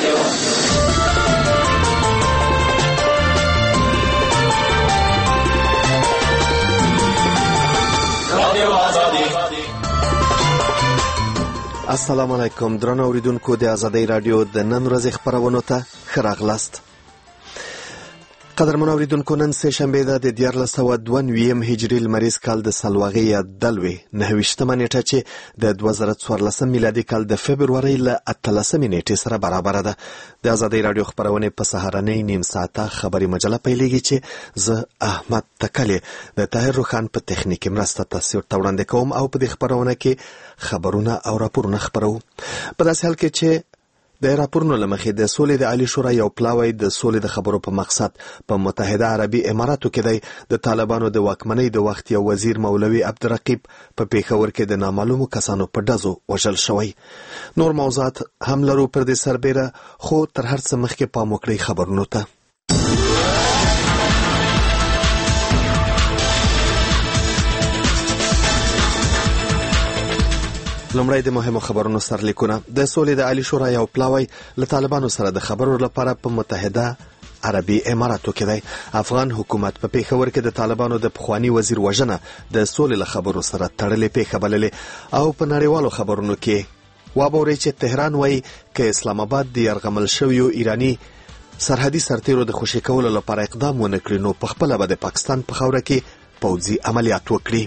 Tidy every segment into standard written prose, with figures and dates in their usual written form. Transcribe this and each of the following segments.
السلام علیکم درنو اوریدونکو د آزادۍ رادیو د نن ورځې خبرونو ته ښه راغلاست. قدرمن اوریدونکو، نن سه شنبه ده د 1492 هجري لمریز کال د سلواغې یا دلوي 29مه نیټه چې د 2014 میلادي کال د فبرورۍ له 18مې نیټې سره برابر ده. د آزادۍ رادیو خبرونه په سهارنۍ نیم ساعته خبري مجله پیلېږي چې زه احمد تکلی د طاهر روخان په تخنیکی مرسته تاسو ته وړاندې کوم او په دې خبرونه کې خبرونه او راپورونه خبرو. په داسې حال کې چې د راپورونو لمخې د سولې د عالی شورا یو پلاوی د سولې د خبرو په مقصد په متحده عربي اماراتو کې دی د طالبانو د واکمنۍ د وخت یو وزیر مولوي عبدالرقیب په پیښور کې د نامعلومو کسانو په ډزو وژل شوی. نور موضوعات هم لرو پر دې سربیره، خو تر هر څه مخکې پام وکړئ خبرونو ته. لومړی د مهمو خبرونو سرلیکونه. د سولې د عالی شورا یو پلاوی له طالبانو سره د خبرو لپاره په متحده عربي اماراتو کې دی. افغان حکومت په پیښور کې د طالبانو د پخوانی وزیر وژنه د سولې له خبرو سره تړلې پیښه بللې. او په نړیوالو خبرونو کې وابورئ چې تهران وایي که اسلام آباد د یرغمل شویو ایرانی سرحدي سرتیرو د خوشي کولو لپاره اقدام ونه کړي نو پخپله به د پاکستان په خاوره کې پوځي عملیات وکړي.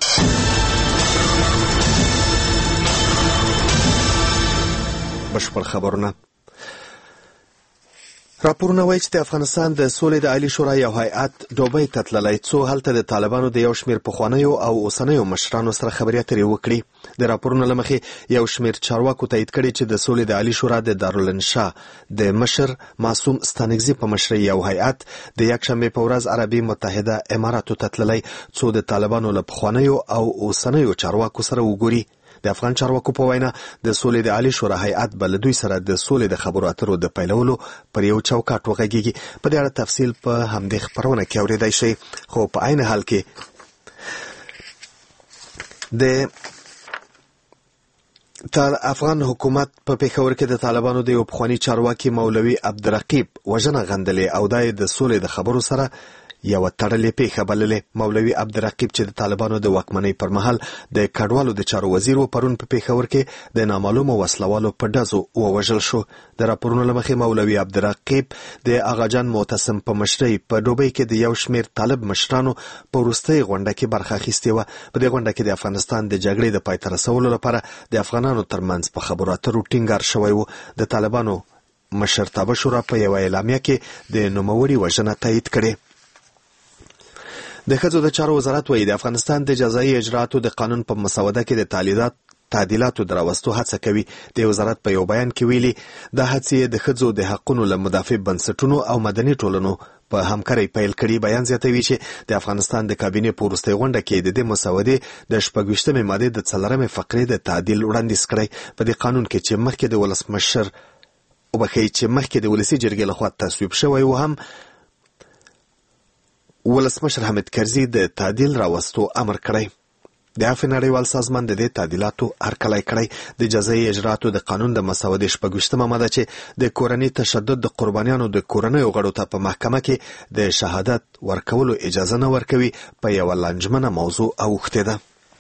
بشپړ خبرونه. راپورونه وایي چې د افغانستان د سولې د عالی شورا یو هیئت دوبۍ ته تللی څو هلته د طالبانو د یو شمېر پخوانیو او اوسنیو مشرانو سره خبرې اترې وکړي. د راپورونو له مخې یو شمېر چارواکو تایید کړي چې د سولې د عالی شورا د دارالانشا د مشر معصوم ستانکزي په مشرۍ یو هیئت د یکشنبې په ورځ عربي متحده اماراتو ته تللی څو د طالبانو له پخوانیو او اوسنیو چارواکو سره وګوري. د افغان چارواکو په وینا د سولې د عالی شورا هیئت به له دوی سره د سولې د خبرو اترو د پیلولو پر یو چوکاټ وغږیږي. په دې اړه تفصیل په همدې خبرونه کې اورېدای شئ، خو په عین حال کې د افغان حکومت په پیښور کې د طالبانو د یو پخوانی چارواکي مولوي عبدالرقیب وژنه غندلې او د سولې د خبرو سره یو تړلې پیښه بللې. مولوي عبدالرقیب چې د طالبانو د واکمنۍ پر مهال د کډوالو د چارو وزیر و، پرون په پیښور کې د نامعلومو وسلوالو په ډزو ووژل شو. د راپورونو له مخې مولوي عبدالرقیب د آغاجان معتصم په مشرۍ په دوبۍ کې د یو شمېر طالب مشرانو په وروستۍ غونډه کې برخه اخیستې وه. په دې غونډه کې د افغانستان د جګړې د پای ته رسولو لپاره د افغانانو ترمنځ په خبرو اترو ټینګار شوی و. د طالبانو مشرتابه شورا په یوه اعلامیه کې د نوموړي وژنه تایید کړې. د ښځو د چارو وزارت وایي د افغانستان د جزایي اجراءاتو د قانون په مسوده کې د تعدیلاتو د راوستو هڅه کوي. د وزارت په یو بیان کې ویلي دا هڅې د ښځو د حقونو له مدافع بنسټونو او مدني ټولنو په همکارۍ پیل کړي. بیان زیاتوي چې د افغانستان د کابینې په وروستۍ غونډه کې د دې مسودې د 26مې مادې د 4مې فقرې د تعدیل وړاندیز کړی. په دې قانون کې چې مخکې د ولسي جرګې لخوا تصویب شوی و، هم ولسمشر حامد کرزي د تعدیل راوستو امر کړی. د عفو نړیوال سازمان د دې تعدیلاتو هرکلی کړی. د جزایي اجراءاتو د قانون د مسودې 26مه ماده چې د کورني تشدد د قربانیانو د کورنیو غړو ته په محکمه کې د شهادت ورکولو اجازه نه ورکوي په یوه لنجمنه موضوع اوښتې ده.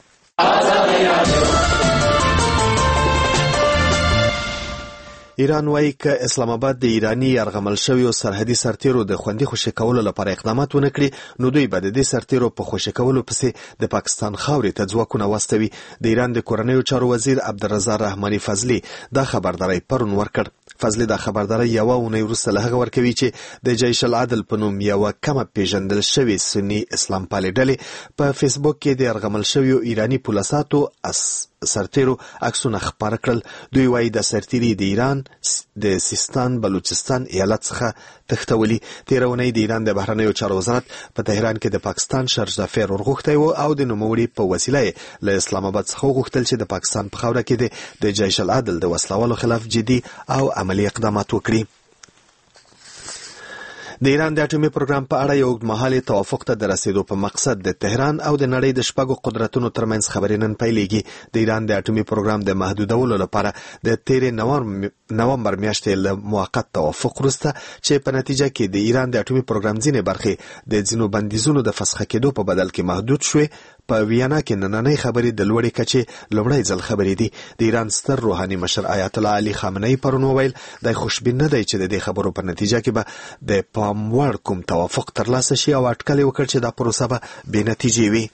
ایران وایي که اسلام آباد د ایرانی یرغمل شویو سرحدي سرتیرو د خوندي خوشي کولو لپاره اقدامات ونه کړي نو دوی به د دې سرتیرو په خوشي کولو پسې د پاکستان خاورې ته ځواکونه واستوي. د ایران د کورنیو چارو وزیر عبدالرضا رحماني فضلي دا خبرداری پرون ورکړ. فضلي دا خبرداری یوه اونۍ وروسته له هغه ورکوي چې د جیش العدل په نوم یوه کمه پیژندل شوې سني اسلام پالې ډلې په فیسبوک کې د یرغمل شویو ایرانی پولیساتو سرتیرو عکسونه خپاره کړل. دوی وایي د سرتیري د ایران د سیستان بلوچستان ایالت څخه تښتولي. تېره اونۍ د ایران د بهرنیو چارو وزارت په تهران کې د پاکستان شرجافیر ورغوښتی و او د نوموړي په وسیله یې له اسلام آباد څخه وغوښتل چې د پاکستان په خاوره کې د جیش العدل د وسلوالو خلاف جدي او عملي اقدامات وکړي. د ایران د اټومي پروګرام په اړه یو اوږدمهاله توافق ته د رسیدو په مقصد د تهران او د نړۍ د شپږو قدرتونو ترمنځ خبرې نن پیلېږي. د ایران د اټومي پروګرام د محدودولو لپاره د 13 نومبر میاشتې له موقت توافق وروسته چې په نتیجه کې د ایران د اټومي پروګرام ځینې برخې د ځینو بندیزونو د فسخ کېدو په بدل کې محدود شوې، په ویانا کې نننۍ خبرې د لوړې کچې لومړی ځل خبرې دي. د ایران ستر روحاني مشر آیت الله علي خامنه‌ای پرون وویل د خوشبین نه دی چې د دې خبرو په نتیجه کې به د پام وړ کوم توافق ترلاسه شي او اټکل وکړ چې دا پروسه به بې نتیجې وي.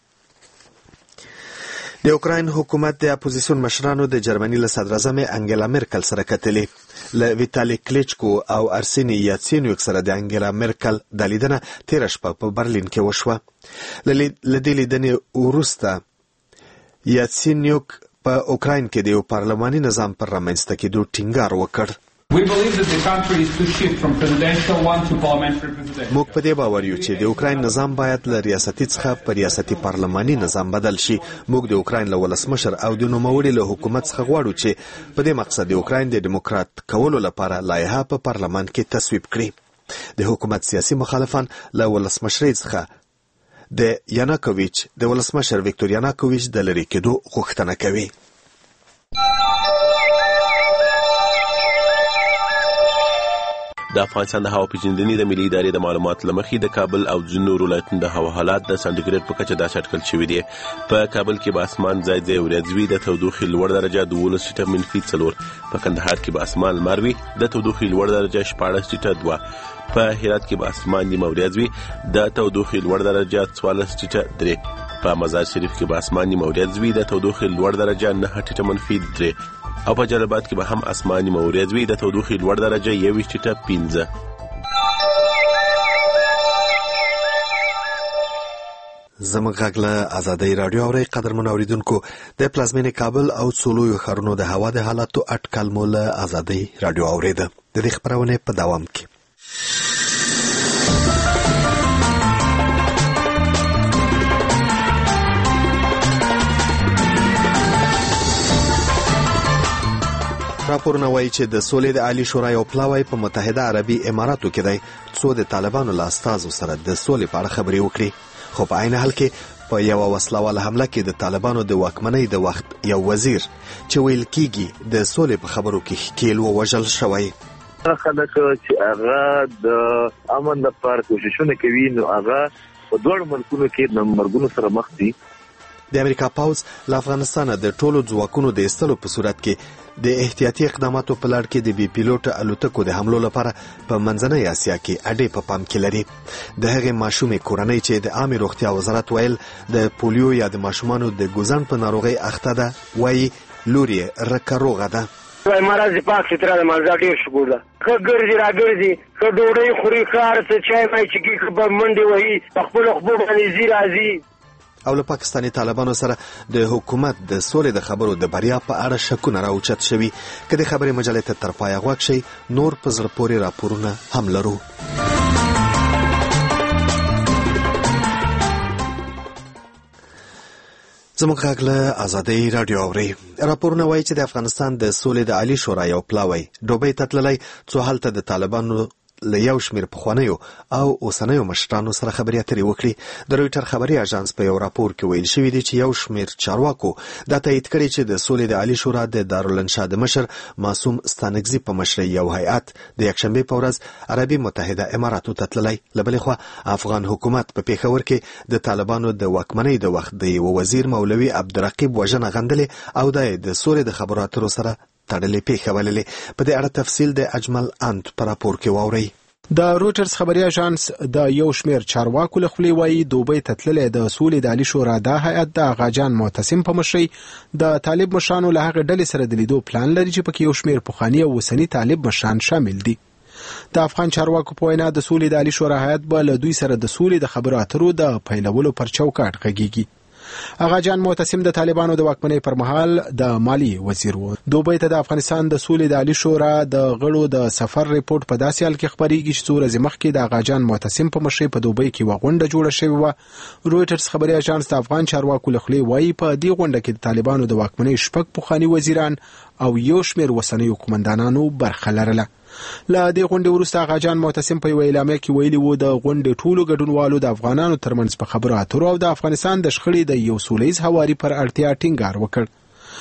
د اوکراین حکومت د اپوزیسیون مشرانو د جرمني له صدر اعظم انګلا مرکل سره کتلې. له ویتالی کلیچکو او ارسینی یاتسینیوک سره د انګلا مرکل د لیدنه تېره شپه په برلین کې وشوه. له دې لیدنې وروسته یاتسینیوک په اوکراین کې د یو پارلماني نظام پر رامنځته کېدو ټینګار وکړ. موږ په دې باور یو چې د اوکراین نظام باید له ریاستي څخه په ریاستي پارلماني نظام بدل شي. موږ د اوکراین له ولسمشر او د نوموړي له حکومت څخه غواړو چې په دې مقصد د اوکراین د ډیموکرات کولو لپاره لایحه په پارلمان کې تصویب کړي. د حکومت سیاسي مخالفان له ولسمشرۍ څخه د یاناکوویچ د ولسمشر ویکتور یاناکوویچ د لرې کېدو غوښتنه کوي. د افغانستان د هوا پیژندنې د ملي ادارې د معلوماتو لمخې د کابل او ځینو ولایتونو د هوا حالات د سانتیګریډ په کچه داسې اټکل شوي دي. په کابل کې به اسمان ځای ځای وريځ وي، د تودوخې لوړ درجه 12.4، په کندهار کې به اسمان لمر وي، د تودوخې لوړ درجه 14.2، په هرات کې به اسمان نیمه وريځ وي، د تودوخې لوړ درجه 14.3، په مزار شریف کې به اسمان نیمه وريځ وي، د تودوخې لوړ درجه 9.3، او په جلال آباد کې به هم اسماني موريځ وي، د تودوخې لوړ درجه 21.5. زموږ غږ له ازادۍ راډیو اورئ. قدرمنو اوریدونکو، د پلازمینې کابل او څو لویو ښارونو د هوا د حالاتو اټکل مو له ازادۍ راډیو اورېده. د دې خپرونې په دوام کې راپورونه وایي چې د سولې د عالی شورا یو پلاوی په متحده عربي اماراتو کې دی څو د طالبانو له استازو سره د سولې په اړه خبرې وکړي. خو په عین حال کې په یو وسلواله حمله کې د طالبانو د واکمنۍ د وخت یو وزیر چې ویل کېږي د سولې په خبرو کې ښکیل ووژل شوی. خلک چې هغه د امن لپاره کوششونه کوي، نو هغه په دوه ملکونو کې د مرګونو سره مخ دي. د امریکا پوځ له افغانستانه د ټولو ځواکونو د ایستلو په صورت کې د احتیاطي اقداماتو په لړ کې د بي پیلوټ الوتکو د حملو لپاره په منځنۍ اسیا کې اډې په پام کې لري. د هغې ماشومې کورنۍ چې د عامې روغتیا وزارت ویل د پولیو یا د ماشومانو د ګوزن په ناروغۍ اخته ده، وایي لور یې رکه روغه ده. مرض پاک ستره د مرزا ډیر شکر ده، که ګرځي را ګرځي، که ډوډۍ خوري، که هر څه چای مای چکي، که به منډې وهي، په خپلو خبو باندې ځي راځي. او له پاکستاني طالبانو سره د حکومت د سولې د خبرو د بریا په اړه شکونه راوچت شوي. که د خبرې مجلې ته تر پایه غوږ شئ، نور په زړه پورې راپورونه هم لرو. زموږ غږ له ازادۍ راډیو اورئ. راپورونه وایي چې د افغانستان د سولې د عالی شورا یو پلاوی دوبۍ ته تللی څو هلته د طالبانو له یو شمېر پخوانیو او اوسنیو مشرانو سره خبرې اترې وکړي. د رویټر خبري اژانس په یو راپور کې ویل شوي دي چې یو شمېر چارواکو دا تایید کړي چې د سولې د عالی شورا د دارالانشا د مشر معصوم ستانکزي په مشرۍ یو هیئت د یکشنبې په ورځ عربي متحده اماراتو ته تللی. له بلې خوا افغان حکومت په پېښور کې د طالبانو د واکمنۍ د وخت د یو وزیر مولوي عبدالرقیب وژنه غندلې او د سولې د خبرو اترو سره تړلې پیښه بللې. په دې اړه تفصیل د اجمل انت په راپور کې واورئ. د رویټرز خبري اژانس د یو شمېر چارواکو له خولې وایي دوبۍ ته تللی د سولې د عالی شورا د هیئت د غاجان معتصم په مشرۍ د طالب مشرانو له هغې ډلې سره د لیدو پلان لري چې پکې یو شمېر پخواني او اوسني طالب مشران شامل دي. د افغان چارواکو په وینا د سولې د عالی شورا هیئت به له دوی سره د سولې د خبرو اترو د پیلولو پر چوکاټ غږیږي. غاجان معتصم د طالبانو د واکمنۍ پر مهال د مالی وزیر و. دوبۍ ته د افغانستان د سولې د عالی شورا د غړو د سفر ریپورت په داسې حال کې خبرېږي چې څو ورځې مخکې د غاجان معتصم په مشرۍ په دوبۍ کې یوه غونډه جوړه شوې وه. رویټرز خبري اژانس د افغان چارواکو له خولې وایي په دې غونډه کې د طالبانو د واکمنۍ 6 پخواني وزیران او یو شمېر اوسنیو قومندانانو برخه لرله. له دې غونډې وروسته غاجان معتصم په اعلامیه کې ویلي وو د غونډې ټولو ګډونوالو د افغانانو ترمنځ په خبرو اترو او د افغانستان د شخړې د یو سولهییز هواري پر اړتیا ټینګار وکړ.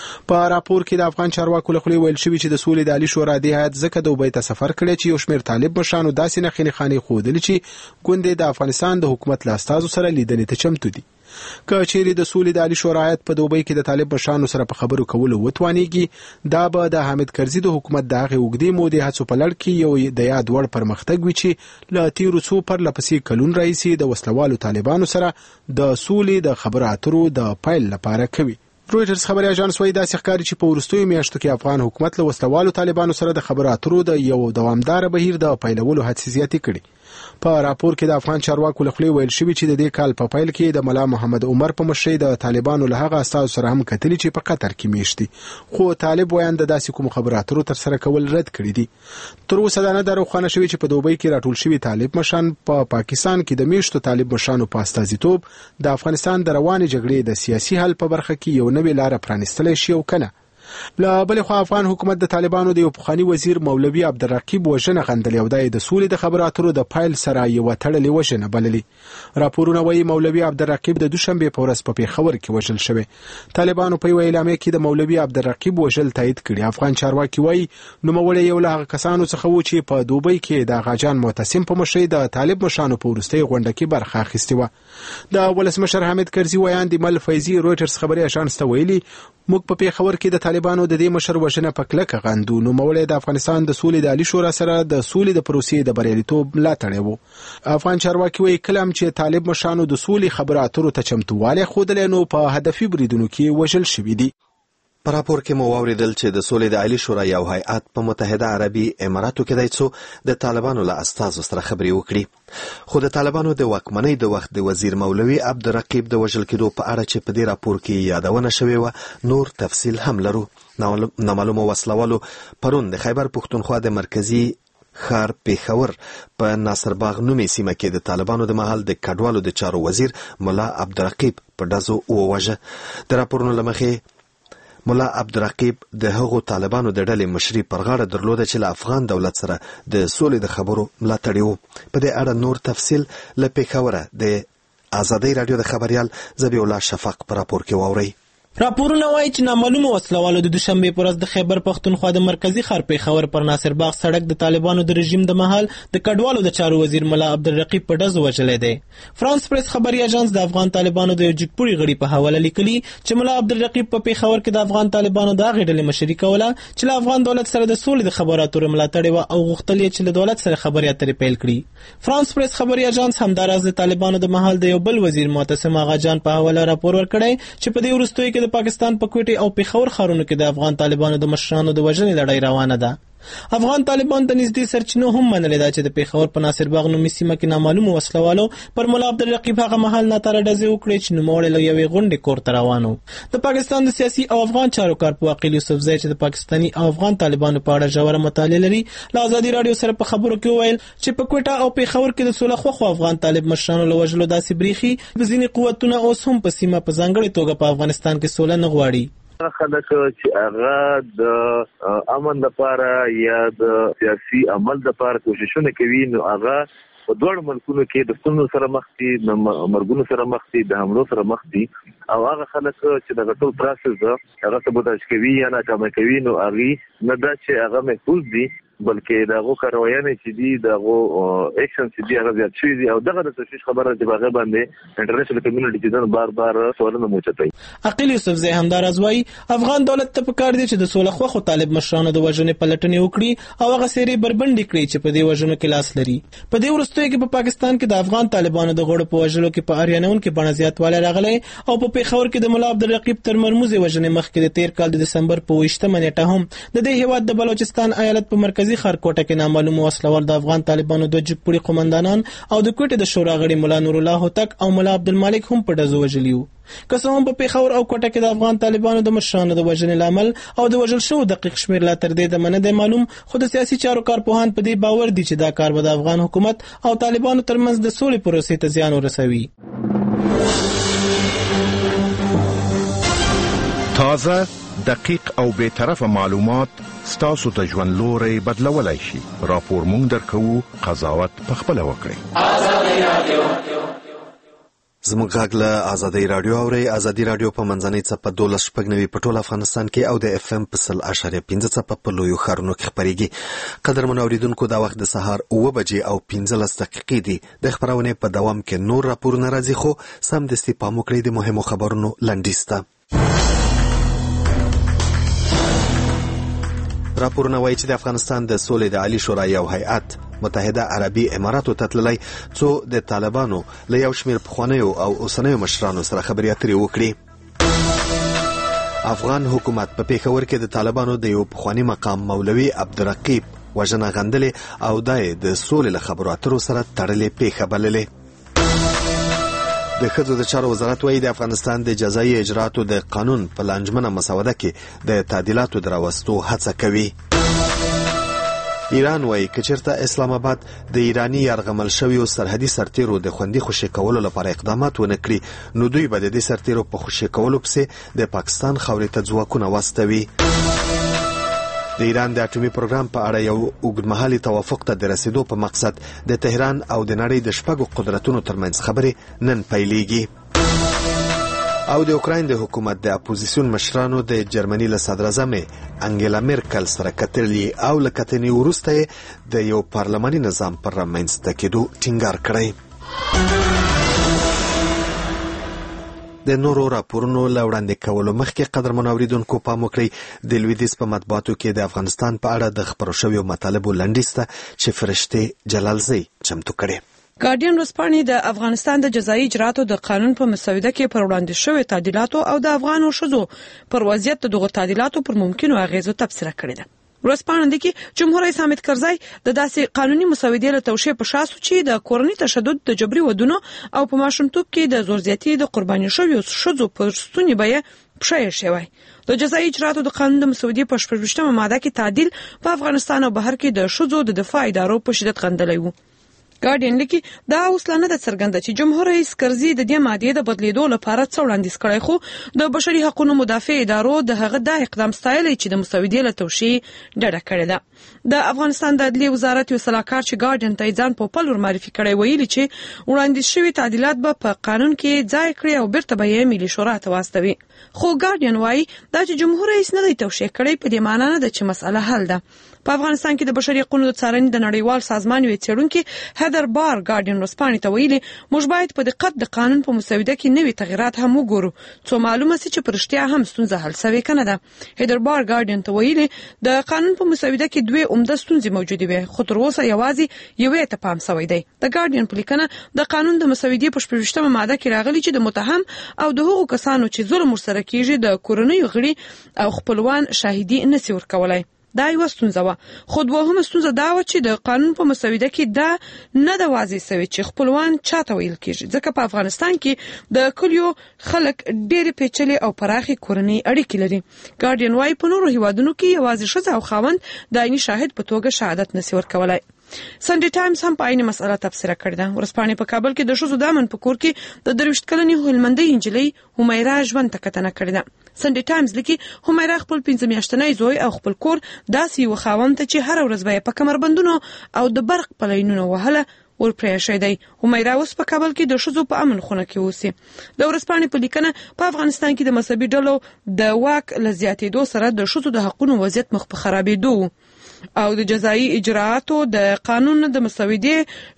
په راپور کې د افغان چارواکو له خولې ویل شوی چې د سولې د عالی شورا د هیئت ځکه دوبۍ ته سفر کړی چې یو شمېر طالب مشرانو داسې نښې ښودلې چې ګوندې د افغانستان د حکومت له استازو سره لیدنې ته چمتو دي. که چیرې د سولې د عالی شورا هیئت په دوبۍ کې د طالب مشرانو سره په خبرو کولو وتوانیږي، دا به د حامد کرزي د حکومت د هغې اوږدې مودې هڅو په لړ کې یو د یاد وړ پرمختګ وي چې له تیرو څو پرلهپسې کلونو راهیسې د وسلوالو طالبانو سره د سولې د خبرو اترو د پیل لپاره کوي. رویټرز خبري اژانس وايي داسې ښکاري چې په وروستیو میاشتو کې افغان حکومت له وسلوالو طالبانو سره د خبرو اترو د یو دوامدار بهیر د پیلولو هڅې زیاتې کړي. په راپور کې د افغان چارواکو له خولې ویل شوی چې د دې کال په پیل کې د ملا محمد عمر په مشرۍ د طالبانو له هغه استازو سره هم کتلي چې په قطر کې میشت دي، خو طالب وایي د داسې کوم خبرو اترو ترسره کول رد کړي دي. تر اوسه دا نه روښانه شوی چې په دوبۍ کې راټول شوي طالب مشران په پاکستان کې د میشتو طالب مشرانو په استازیتوب د افغانستان د روانې جګړې د سیاسي حل په برخه کې یو نوې لاره پرانیستلی شي او کنه. له بلې خوا افغان حکومت د طالبانو د یو پخواني وزیر مولوي عبدالرقیب وژنه غندلې او د سولې د خبرو اترو د پایل سره یو تړلې وژنه بللې. راپورونه وايي مولوي عبدالرقیب د دوشنبه په ورځ په پیښور کې وژل شوی. طالبانو په اعلامیه کې د مولوي عبدالرقیب وژل تایید کړي. افغان چارواکي وايي نوموړی یو له هغه کسانو څخه و چې په دوبۍ کې د غاجان معتصم په مشرۍ د طالب مشرانو په وروستۍ غونډه کې برخه اخیستې وه. د ولسمشر حامد کرزي ویاند مل فیضي رویټرز خبري اژانس ته ویلي موږ په پیښور کې د طالبانو د دې مشر وژنه په کلکه غندو. نوموړی د افغانستان د سولې د عالی شورا سره د سولې د پروسې د بریالیتوب ملاتړی وو. افغان چارواکي وايي کله هم چې طالب مشرانو د سولې خبرو اترو ته چمتووالی ښودلی نو په هدفي بریدونو کې وژل شوي دي. په راپور کې مو واوریدل چې د سولې د عالی شورا یو هیئت په متحده عربي اماراتو کې دی څو د طالبانو له استازو سره خبرې وکړي، خو د طالبانو د واکمنۍ د وخت د وزیر مولوي عبدالرقیب د وژل کېدو په اړه چې په دې راپور کې یادونه شوې وه نور تفصیل هم لرو. نامعلومو وسلوالو پرون د خیبر پښتونخوا د مرکزي ښار پیښور په ناصر باغ نومي سیمه کې د طالبانو د مهال د کډوالو د چارو وزیر ملا عبدالرقیب په ډزو ووژه. د راپورونو له مخې ملا عبدالرقیب د هغو طالبانو د ډلې مشري پر غاړه درلوده چې له افغان دولت سره د سولې د خبرو ملاتړي وو. په دې اړه نور تفصیل له پیښوره د ازادۍ راډیو د خبريال ذبیح الله شفق په راپور کې واورئ. راپورونه وایي چې نامعلومه وسلوالو د دوشنبه په ورځ د خیبر پښتونخوا د مرکزي ښار پیښور پر ناصر باغ سړک د طالبانو د رژیم د مهال د کډوالو د چارو وزیر ملا عبدالرقیب په ډزو وژلی دی. فرانس پریس خبري اژانس د افغان طالبانو د یو جګپوړي غړي په حواله لیکلي چې ملا عبدالرقیب په پیښور کې د افغان طالبانو د هغې ډلې مشري کوله چې له افغان دولت سره د سولې د خبرو اترو ملاتړ وه او غوښتل یې چې له دولت سره خبرې اترې پیل کړي. فرانس پریس خبري اژانس همداراز د طالبانو د مهال د یو بل وزیر معتصم آغاجان په حواله راپور ورکړی چې په دې وروستیو کې د پاکستان په او پیښور ښارونو کې د افغان طالبانو د مشرانو د وژنې لړۍ روانه ده. افغان طالبان ته نږدې سرچینو هم منلې ده چې د پیښور په ناصر باغ نومي سیمه کې نامعلومو وسلوالو پر ملا عبدالرقیب هغه مهال ناتاره ډزې وکړې چې نوموړی له یوې غونډې کور ته روان و. د پاکستان د سیاسي او افغان چارو کارپوه عقیل یوسفزی چې د پاکستاني او افغان طالبانو په اړه ژوره مطالعه لري له ازادي راډیو سره په خبرو کې وویل چې په کوټه او پیښور کې د سوله خوښو افغان طالب مشرانو له وژلو داسې بریښي ځینې قوتونه اوس هم په سیمه په ځانګړې توګه په افغانستان کې سوله نه غواړي. خلک چې هغه د امن لپاره یا د سیاسي عمل لپاره کوششونه کوي نو هغه په دوه ملکونو کې د ستونزو سره مخ دي، د مرګونو سره مخ دي، د حملو سره مخ دي او هغه خلک چې د ټول پروسس هغه سبوتاژ کوي یا ناکامه کوي نو هغه نه دا چې هغه محفوظ دي بلکې دغه کاروایانې چې دي دغه اکشن چې دي هغه زیات شوي دي او دغه د تشویش خبره چې هغه باندې انټرنیشنل کمیونټي چې بار بار سوالونه موچتای. عقیل یوسفزی همداراز وايي افغان دولت ته پکار دي چې د سوله خوښو طالب مشرانو د وژنې پلټنې وکړي او هغه سری بربندي کړي چې په دې وژنو کې لاس لري. په دې وروستیو کې په پاکستان کې د افغان طالبانو د غړو په وژلو کې په اریانون کې بڼه زیاتوالی راغلی او په پیښور کې د ملا عبدالرقیب تر مرموزې وژنې مخکې د تیر کال د دسمبر په 28 نیټه هم د دې هیواد د بلوچستان ایالت په مرکزي ښار کوټه کې نامعلومه وسلوال د افغان طالبانو د جګپوړي قومندانان او د کوټې د شورا غړي ملا نور الله هوتک او ملا عبدالمالک هم په ډزو وژلي وو. که څه هم په پیښور او کوټه کې د افغان طالبانو د مشرانو د وژنې لامل او د وژل شوو دقیق شمېر لا تر دې دمه نه دی معلوم، خو د سیاسي چارو کارپوهان په دې باور دي چې دا کار به د افغان حکومت او طالبانو ترمنځ د سولې پروسې ته زیان ورسوي. تازه دقیق او بے طرفه معلومات ستاسو ته ژوند لوري بدلولای شي. راپور مونږ درکوو، قضاوت پخپله وکړئ. زموږ غږ له ازادي رادیو اوري. ازادي رادیو په منځنۍ څپه 12.9 په ټول افغانستان کې او د اف ام په 100.5 څپه په لویو ښارونو کې خپرېږي. قدرمن اوریدونکو، دا وخت د سهار 9 بجې او 15 دقیقې دي. د خبرونه په دوام کې نور راپورونه راځي، خو سمدستي پام وکړئ د مهمو خبرونو لنډیز ته. راپورونه وایي چې د افغانستان د سولې د عالی شورا یو هیئت متحده عربي اماراتو ته تللی څو د طالبانو له یو شمېر پخوانیو او اوسنیو مشرانو سره خبرې اترې وکړي. افغان حکومت په پېښور کې د طالبانو د یو پخواني مقام مولوي عبدالرقیب وژنه غندلې او دا یې د سولې له خبرو اترو سره تړلې پیښه بللې. د ښځو د چارو وزارت وایي د افغانستان د جزایي اجراتو د قانون په لانجمنه مسوده کې د تعدیلاتو د راوستو هڅه کوي. ایران وایي که چېرته اسلام آباد د ایرانی یرغمل شویو سرحدي سرتیرو د خوندي خوشي کولو لپاره اقدامات ونه کړي، نو دوی به د دې سرتیرو په خوشي کولو پسې د پاکستان خاورې ته ځواکونه واستوي. د ایران د اټومي پروګرام په اړه یو اوږدمهالي توافق ته د رسیدو په مقصد د تهران او د نړۍ د 6 قدرتونو ترمنځ خبرې نن پیلېږي. او د اوکراین د حکومت د اپوزیسیون مشرانو د جرمني له صدراعظم انګیلا میرکل سره کتلي او له کتنې وروسته د یو پارلماني نظام پر رامنځته کېدو ټینګار کړی. د نورو راپورونو له وړاندې کولو مخکې قدرمن اوریدونکو پام وکړئ د لویدیځ په مطبوعاتو کې د افغانستان په اړه د خپرو شویو مطالبو لنډیز ته چې فرشته جلالزی چمتو کړي. ګارډین ورځپاڼې د افغانستان د جزایي اجراتو د قانون په مسوده کې پر وړاندې شوی تعدیلاتو او د افغانو ښځو پر وضعیت دغه تعدیلاتو پر ممکنو اغیزو تبصره کړې ده. ورځپاڼه د کې جمهور رئیس حامد کرزی د داسې قانوني مسودې له توشیح په شاسو چې د کورنۍ تشدد د جبري ودونو او په ماشومتوب کې د زور زیاتي د قرباني شویو ښځو پر ستوني به پښه شوی. د جزایي اجراتو د قانون د مسودې په 18مه ماده کې تعدیل په افغانستان او بهر کې د ښځو د دفاع ادارو په شدت غندلی وو. ګارډین لیکي دا اوس لا نه ده څرګنده چې جمهور رئیس کرزي د دې مادې د بدلیدو لپاره څه وړاندیز کړی، خو د بشري حقوقو مدافع ادارو د هغه د اقدام ستایلی چې د مسودې له توشیح ډډه کړې ده. د افغانستان د عدلیې وزارت یو سلاکار چې ګارډین ته ځان په پل ور معرفي کړی ویلي چې وړاندیز شوي تعدیلات به په قانون کې ځای کړي او بیرته به یې ملي شورا ته واستوي. خو ګارډین وایي دا چې جمهور رئیس نه دی توشیح کړی په دې معنی نه ده چې مسأله حل ده. په افغانستان کې د بشري حقوقو د څارنې د نړیوال سازمان یو څېړونکي هدر بار ګارډین ورځپاڼې ته ویلي موږ باید په دقت د قانون په مسوده کې نوي تغیرات هم وګورو څو معلومه شي چې پر رښتیا هم ستونزه حل شوې کنه ده. هدر بار ګارډین ته ویلي د قانون په مسوده کې دوه عمده ستونزې موجودې وي، خو تر اوسه یوازې یوې ته پام شوی دی. د ګارډین په لیکنه د قانون د مسودې په 18مه ماده کې راغلي چې د متهم او د هغو کسانو چې ظلم ورسره کیږي د کورنیو غړي او خپلوان شاهدي نشي ورکولای. دا یو ستونزه وه، خو دوهمه ستونزه دا و چې د قانون په مسوده کې دا نه د واضح شوی چې خپلوان چاته ویل کیږي، ځکه په افغانستان کې د کلیو خلک ډېر پیچلي او پراخي کورنۍ اړیکې لري. ګارډین وايي په نورو هیوادونو کې یوازې ښځه او خاوند د عیني شاهد په توګه شهادت نشي ورکولای. سنډي ټایمز هم په عین مسله تبصره کړې ده. ورځپاڼې په کابل کې د ښځو د امن په کور کې د 23 کلنې هلمندۍ نجلۍ همیرا ژوند ته کتنه کړې ده. سنډي ټایمز لیکي همیرا خپل 15 میاشتنی زوی او خپل کور داسې یو خاوند ته چې هر ورځ به په کمربندونو او د برق په لاینونو وهله ورپریښی دی. همیرا اوس په کابل کې د ښځو په امن خونه کې اوسي. د ورځپاڼې په لیکنه په افغانستان کې د مذهبي ډلو د واک له زیاتېدو سره د ښځو د حقوقو وضعیت مخ په خرابېدو او د جزایي اجراتو د قانون د مسودې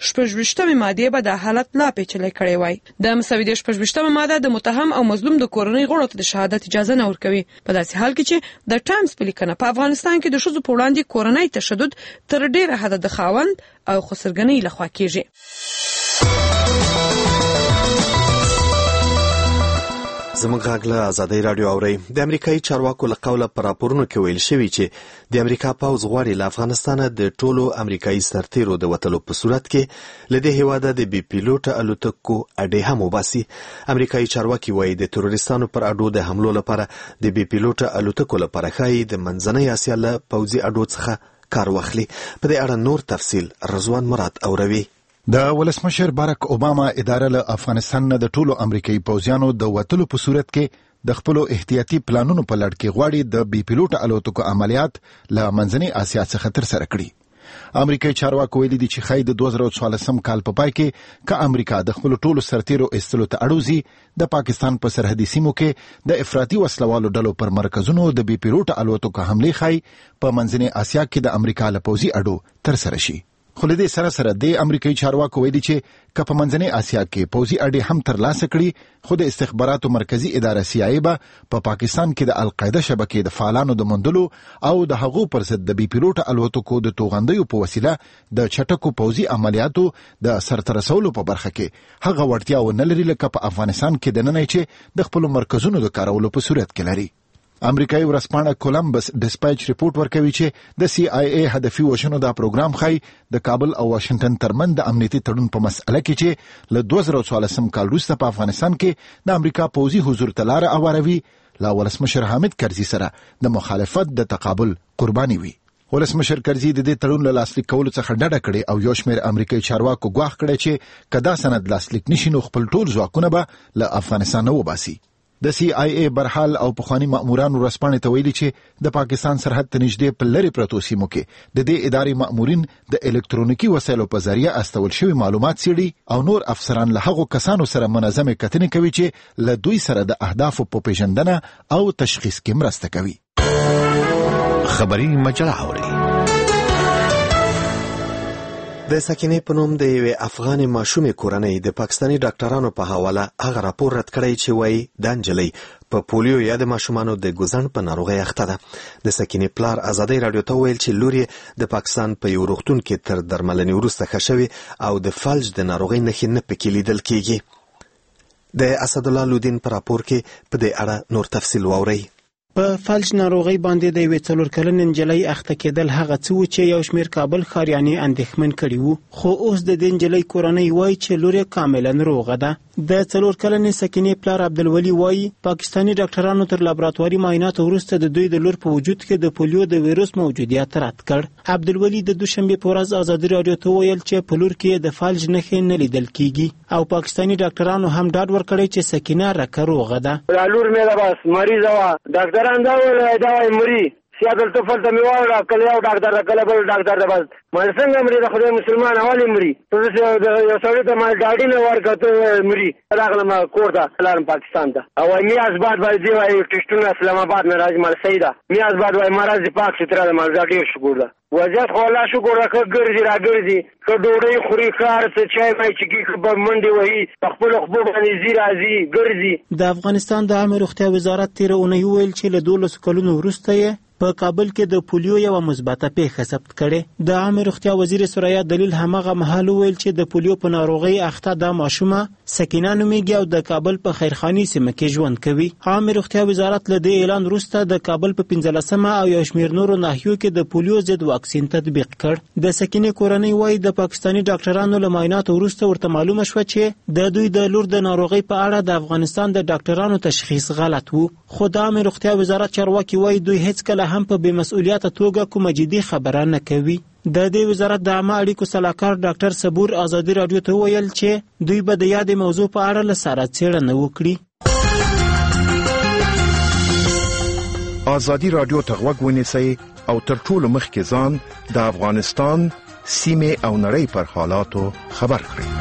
18مه ماده به د حالت لا پیچلې کړې وای. د مسودې 18مه ماده د متهم او مظلوم د کورنۍ غړو ته د شهادت اجازه نه ورکوي، په داسې حال کې چې د ټایمز په لیکنه په افغانستان کې د ښځو په وړاندې کورنۍ تشدد تر ډیره حد د خاوند او خسرګنۍ لخوا کیږي. زموږ غږ له ازادي رادیو اوري. د امریکایي چارواکو له قوله پر راپورونو کې ویل شوی چې د امریکا پوځ غواړي له افغانستانه د ټولو امریکایي سرتیرو د وتلو په صورت کې له دې هیواده د بي پیلوټه الوتکو اډې هم وباسي. امریکایي چارواکي وایي د تروریستانو پر اډو د حملو لپاره د بي پیلوټه الوتکو لپاره ښایي د منځنۍ اسیا له پوځي اډو څخه کار واخلي. په دې اړه نور تفصیل رضوان مراد اوروي. د ولسمشر باراک اوباما اداره له افغانستان نه د ټولو امریکایي پوځیانو د وتلو په صورت کې د خپل احتیاطي پلانونو په لړ کې غواړي د بي پیلوټ الوتکو عملیات له منځنۍ اسیا څخه تر سره کړي. امریکایي چارواکو ویلي دي چې خای د 2014 کال په پای کې که امریکا د خپل ټولو سرتیرو ایستلو ته اړوزي د پاکستان په سرحدي سیمو کې د افراطي وسلوالو ډلو پر مرکزونو د بي پیلوټ الوتکو حمله خای په منځنۍ اسیا کې د امریکا له پوځي اډو تر سره شي. خو له دې سره سره د امریکایي چارواکو ویلي چې که په منځنۍ اسیا کې پوځي اډې هم ترلاسه کړي خو د استخباراتو مرکزی اداره CIA په پاکستان کې د القاعده شبکې د فعالانو د موندلو او د هغو پر ضد د بي پیلوټ الوتکو د توغندیو په وسیله د چټکو پوځي عملیاتو د سرته رسولو په برخه کې هغه وړتیا ونه لري لکه په افغانستان کې د نن چې د خپل مرکزونو د کارولو په صورت کې لري. امریکایي ورځپاڼه کولمبس ډیسپیچ ریپورت ورکوي چې د CIA هدفي وژنو دا پروګرام خای د کابل او واشنگټن ترمن د امنیتي تړون په مسأله کې چې له 2014 کال وروسته په افغانستان کې د امریکا پوځي حضور ته لار هواروي لا ولسمشر حامد کرزي سره د مخالفت د تقابل قرباني وي. ولسمشر کرزي د دې تړون له لاسلیک کولو څخه ډډه کړې او یو شمېر امریکایي چارواکو ګواښ کړی چې کدا سند لاسلیک نشي نو خپل ټول ځواکونه به له افغانستان وباسي. د CIA برحال او پخوانی مأموران ورسپانې ته ویلي چې د پاکستان سرحد ته نږدې په لری پرتو سیمو کې د دې ادارې مأمورین د الکترونیکي وسایلو په ذریعہ استول شوی معلومات څېړي او نور افسران له هغو کسانو سره منظمه کتنې کوي چې له دوی سره د اهدافو په پیژندنه او تشخیص کې مرسته کوي. خبري مجله اوري. د سکینې په نوم د یوې افغان ماشومې کورنۍ د پاکستاني ډاکټرانو په حواله هغه راپور رد کړی چې وایي د نجلۍ په پولیو یا د ماشومانو د ګوزڼ په ناروغۍ اخته ده. د سکینې پلار ازادۍ رادیو ته ویل چې لور یې د پاکستان په یو روغتون کې تر درملنې وروسته ښه شوې او د فلج د ناروغۍ نښې نه پکې لیدل کېږي. د اسدالله لودین په راپور کې په دې اړه نور تفصیل واورئ. په فلج ناروغي باندې د یوې 4 کلنې نجلۍ اخته کېدل هغه څه و چې یو شمېر کابل ښاریانې اندېښمن کړي وو، خو اوس د دې نجلۍ کورنۍ وایي چې لور یې کاملا روغه ده. د 4 کلنې سکینې پلار عبدالولي وایي پاکستاني ډاکټرانو تر لابراتواري معایناتو وروسته د دوی د لور په وجود کې د پولیو د ویروس موجودیت رد کړ. عبدالولي د دوشنبې په ورځ ازادي رادیو ته ویل چې په لور کې د فلج نښې نه لیدل کېږي او پاکستاني ډاکټرانو هم ډاډ ورکړی چې سکینه رکه روغه ده. لور مې ده بس مریضه وه، ډاکټران دا ویل دا وایي مري سیادل طفل ته مې واوړه کله یو ډاکټر ده کله بل ډاکټر ده. بس مال څنګه مري د خدای مسلمان اولې مري یو سړي ته مال ډاډي نه ورکړه ته مري راغلم کور ته لاړم پاکستان ته او میاز بعد باندې وایي ټسټونه اسلام آباد نه راځي مال صحیح ده میاز بعد وایي مرز پاک ستره ده مال ډېر شکر ده وضعیت خو الله شکر ده که ګرځي راګرځي که ډوډۍ خوري ښار څه چای مای چکي که به منډې وهي په خپلو خبو باندې ځي راځي ګرځي. د افغانستان د عامه روغتیا وزارت تېره اونۍ وویل چې له 12 کلونو وروسته یې په کابل کې د پولیو یو مثبته پیښه ثبت کړې. د عامه روغتیا وزیر سوریا دلیل همغه مهال وویل چې د پولیو په ناروغۍ اخته د ماشومه سکینه نومیږي او د کابل په خیرخاني سیمه کې ژوند کوي. عامه روغتیا وزارت له دې اعلان وروسته د کابل په 15مه او یو شمېر نورو ناحیو کې د پولیو ضد واکسین تطبیق کړ. د سکینې کورنۍ وایي د پاکستاني ډاکټرانو له معایناتو وروسته ورته معلومه شوه چې د دوی د لور د ناروغۍ په اړه د افغانستان د ډاکټرانو تشخیص غلط وو، خو د عامه روغتیا وزارت چارواکي وایي دوی هیڅکله هم په بې مسؤلیته توګه کومه جدي خبره نه کوي. د دې وزارت د عامه اړیکو سلاکار ډاکټر صبور ازادي رادیو ته ویل چې دوی به د یادې موضوع په اړه له سره څېړنه وکړي. ازادي رادیو ته غوږ ونیسئ او تر ټولو مخکې ځان د افغانستان سیمې او نړۍ پر حالاتو خبر کړئ.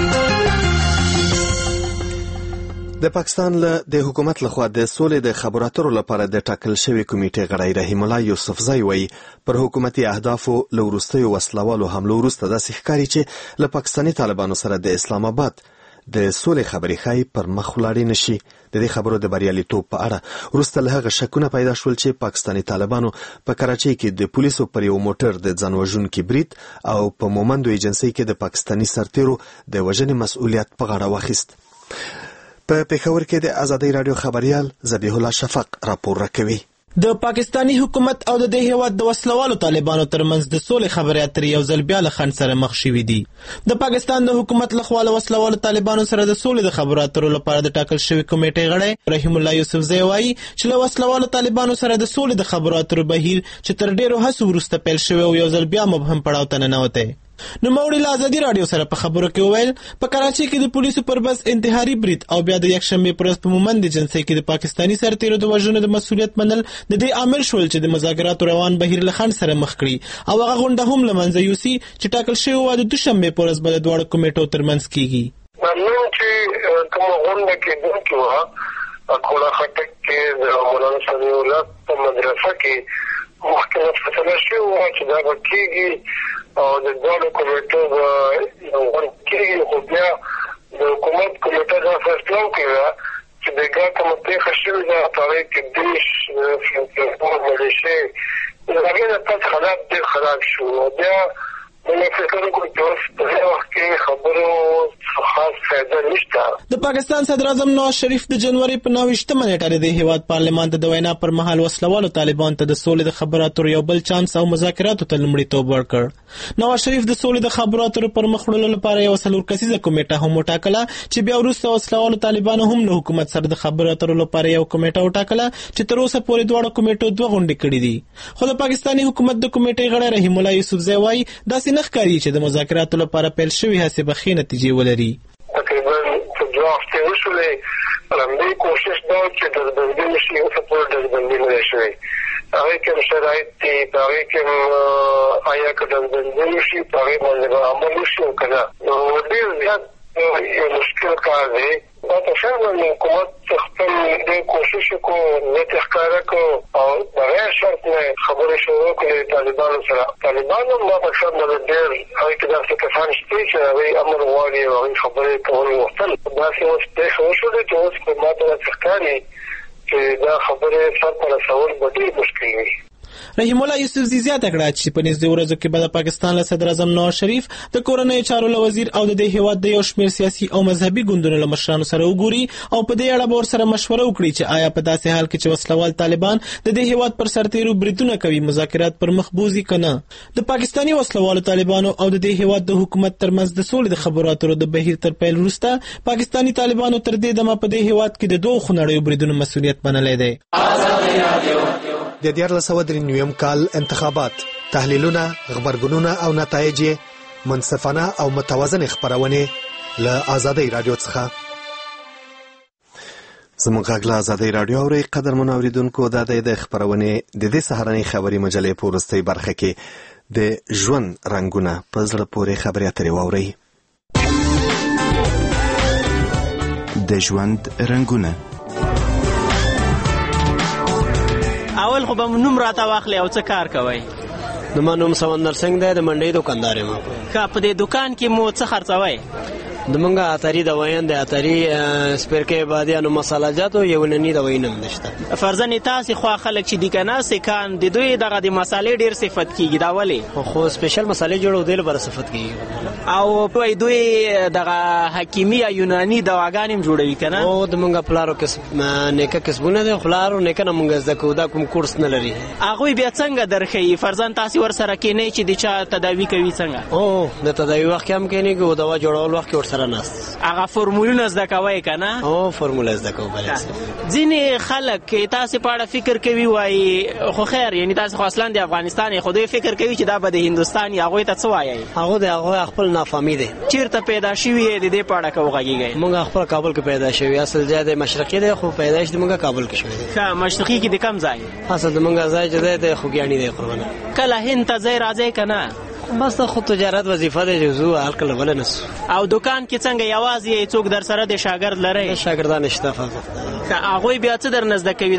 د پاکستان له د حکومت لخوا د سولې د خبرو اترو لپاره د ټاکل شوی کمیټې غړی رحیم الله یوسفزی وایي پر حکومتي اهدافو له وروستیو وسلوالو حملو وروسته داسې ښکاري چې له پاکستاني طالبانو سره د اسلام آباد د سولې خبرې ښایي پر مخ ولاړې نشي. د دې خبرو د بریالیتوب په اړه وروسته له هغه شکونه پیدا شول چې پاکستاني طالبانو په کراچۍ کې د پولیسو پر یو موټر د ځان وژونکي برید او په مومندو ایجنسۍ کې د پاکستاني سرتیرو د وژنې مسؤلیت په غاړه واخیست. په پېښور کې د ازادۍ رادیو خبریال ذبیح الله شفق راپور راکوي. د پاکستاني حکومت او د دې هیواد د وسلوالو طالبانو ترمنځ د سولې خبرې اترې یو ځل بیا له خنډ سره مخ شوي دي. د پاکستان د حکومت لخوا له وسلوالو طالبانو سره د سولې د خبرو اترو لپاره د ټاکل شوي کمیټې غړی رحیم الله یوسفزی وایي چې له وسلوالو طالبانو سره د سولې د خبرو اترو بهیر چې تر ډیرو هڅو وروسته پیل شوی او یو ځل بیا مبهم پړاو ته ننوتی. نوموړي له ازادي راډیو سره په خبرو کې وویل په کراچۍ کې د پولیسو پر بس انتحاري برید او بیا د یکشنبې پر ورځ په مومند جنسي کې د پاکستاني سرتیرو د وژنو د مسؤلیت منل د دې عامل شول چې د مذاکراتو روان بهیر له خنډ سره مخ کړي او هغه غونډه هم له منځه یوسي چې ټاکل شوې وه د دوشنبې په ورځ به د دواړو کمیټو ترمنځ کیږي. نن چې کومه غونډه کېدونکې وه اکوړه خټک کې د مولانا سمیع الله په مدرسه کې مخکې فیصله شوې وه چې دا به کېږي او د دواړو کمیټو به غونډه کېږي، خو بیا د حکومت کمیټه دا فیصله وکړې ده چې بېګا کومه پېښه شوې ده په هغې کې دېرش ملیشې د هغې نه پس حالات ډېر خراب شو. بیا موږ فکر وکړو چې اوس په دې وخت کې خبرو خاص فایده نشته. د پاکستان صدر اعظم نواز شریف د جنوري په 29مه نیټه د هیواد پارلمان ته د وینا پر مهال وسلوالو طالبان ته د سولې د خبرو اترو یو بل چانس او مذاکراتو ته لومړیتوب ورکړ. نواز شریف د سولې د خبرو اترو پر مخ وړلو لپاره یو 4 کسیزه کمیټه هم وټاکله چې بیا وروسته وسلوالو طالبانو هم له حکومت سره د خبرو اترو لپاره یو کمیټه وټاکله چې تر اوسه پورې دواړو کمیټو 2 غونډې کړې دي. خو د پاکستاني حکومت د کمیټې غړی رحیم الله یوسفزی وایي داسې نه ښکاري چې د مذاکراتو لپاره پیل شوې هڅې به ښې نتیجې ولري. تقریبا په 2 هفتې وشولې، لومړی کوشش دا و چې ډزبندي وشي، اوسه پورې ډزبندي نه ده شوې. هغې کې هم شرایط دي، په هغې کې هم آیا که ډزبندي وشي په هغې باندې به عمل وشي او که نه، نو ډېر زیات یو مشکل کار دی. دا تفهم حکومت خپل ډېر کوشش وکړو، نیت یې ښکاره کړو او بغیر شرط نه خبرې شروع کړې طالبانو سره. طالبان هم ما په شرط باندې ډېر هغې کې داسې کسان شته چې هغوی امر غواړي او هغوی خبرې کول غوښتل. داسې اوس پېښه وشولې چې اوس په ما ته داسې ښکاري چې دا خبرې سر ته رسول به ډېر مشکل وي. رحیم الله یوسفزي زیاته کړه چې په نږدې ورځو کې به د پاکستان له صدر اعظم نواز شریف د کورنیو چارو له وزیر او د دې هیواد د یو شمېر سیاسي او مذهبي ګوندونو له مشرانو سره وګوري او په دې اړه به ورسره مشوره وکړي چې آیا په داسې حال کې چې وسلوال طالبان د دې هیواد پر سرتیرو بریدونه کوي مذاکرات پر مخ بوځي که نه. د پاکستاني وسلوالو طالبانو او د دې هیواد د حکومت ترمنځ د سولې د خبرو اترو د بهیر تر پیل وروسته پاکستاني طالبانو تر دې دمه په دې هیواد کې د 2 خونړیو بریدونو مسؤلیت منلی دی. د 1993 کال انتخابات، تحلیلونه، خبرګونونه او نتایج منصفانه او متوازن خبرونه له آزادۍ رادیو څخه. زموږ غږ له آزادۍ رادیو اورئ. قدرمن اوریدونکو، دا د خبرونه د دې سهارنۍ خبري مجلې په وروستۍ برخه کې د ژوند رنگونه په زړه پورې خبرې اترې واورئ. د ژوند رنگونه. اول خو به نوم راته واخلې او څه کار کوئ؟ زما نوم سمندر سنگ دی، د منډۍ دکاندار یم. ښه، په دې دکان کې مو څه خرڅوئ؟ زمونږ اتري دوايان د اتري سپیرکې بادیانو مساله‌جات او یو نننی دوايي نم نشته. فرضاً تاسو خو خلک چې د کنه سکان د دوی دغه د مسالې ډیر صفت کیږي دا ولی خو سپیشل مسالې جوړو دی لپاره صفت کیږي او په دوی دغه حکیمی یونانی دواګانې جوړوي کنه. او د مونږ پلارو کې نیکه کسبونه دي، خلارو نیکه نه مونږ زکو دا کوم کورس نه لري. هغه بیا څنګه درخې فرضاً تاسو ور سره کې نه چې د چا تداوی کوي څنګه؟ او د تداوی وخت هم کې نه کو دوا جوړول وخت ور سره ناس هغه فرمولونه زده کوي کنه. او فرموله زده کوي بل ځینې خلک تاسو په اړه فکر کوي وای خو خیر یعنی تاسو خو اصلا د افغانستان خو فکر کوي چې دا به د هندستان هغه ته څه وایي؟ هغه د هغه خپل نافهمی دي. چیرته پیدا شوی د دې په اړه کوغږیږي؟ مونږ خپل کابل کې پیدا شوی، اصل ځای د مشرقي دی خو پیدایش د مونږ کابل کې شوی دی. ښه، مشرقي کې د کم ځای؟ اصل د مونږ ځای چې د خوګیانی دی قربانه. کله هند ته ځای راځي کنه؟ بس خو تجارت وظیفه ده جزو حل کله ولنس. او دکان کې څنګه یوازې څوک در سره د شاګرد لري؟ شاګردان شته فقط. هغه بیا څه در نزد کوي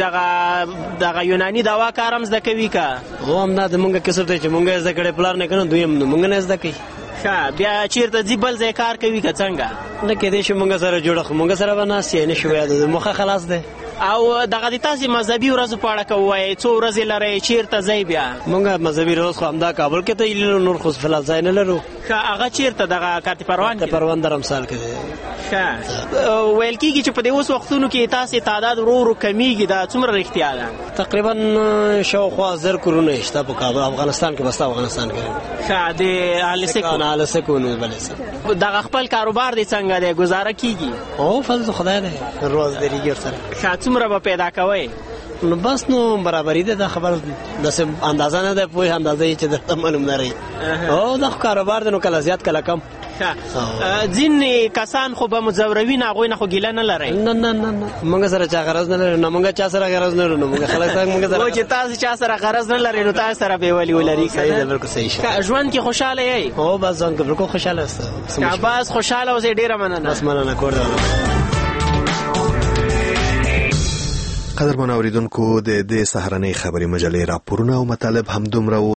دغه یونانی دوا کارم زده کوي کا؟ هو هم دا د مونږ کسب ته چې مونږ زده کړې پلان نه کنه دوی هم مونږ نه زده کوي. ښه، بیا چیرته ځي بل ځای کار کوي که څنګه؟ نه کېدای شي مونږ سره جوړه خو مونږ سره به ناست یې نه شي وایي د مخه خلاص دی. او دغه د تاسو مذهبي ورځو په اړه کوی څو ورځې لري چیرته ځای بیا؟ مونږ مذهبي ورځ خو همدا کابل کې ته ایلو نور خو فلال ځای نه لرو. ښه، هغه چیرته دغه کاتی پروان کې؟ پروان درمسال کې دی. ښه، ویل کېږي چې په دې اوس وختونو کې تاسو تعداد ورو کمیږي، دا څومره رښتیا ده؟ تقریبا شاوخوا 1000 کورونه شته په کابل افغانستان کې، بس افغانستان کې. ښه، د اهل سکون بلې دغه خپل کاروبار دی څنګه دی گزاره کیږي؟ او فضل خدای دی روز دیږي سره. ښه، څومره به پیدا کوي؟ نو بس نو برابرۍ ده خبر داسې اندازه نه ده پوهې اندازه چې درته معلوم نه رهي او دا کاروبار دی نو کله زیات کله کم. ځینې کسان خو به مزوروي نه هغوی نه خو ګیله نه لرئ؟ نه موږ سره چا غرض نه لري، نه موږ چا سره غرض نه لرو، نه موږ خلک موږ سره چې تاسو چا سره غرض نه لرئ نو تاسو سره به ولي ولري. صحیح ده، بالکل صحیح شه. ژوند کې خوشاله یې؟ هو بس ژوند کې بالکل خوشاله یاست. بس خوشاله اوسئ. ډېره مننه. بس مننه کور ده. قدرمن اوریدونکو د دې سهارنۍ خبري مجلې راپورونه او مطالب هم دومره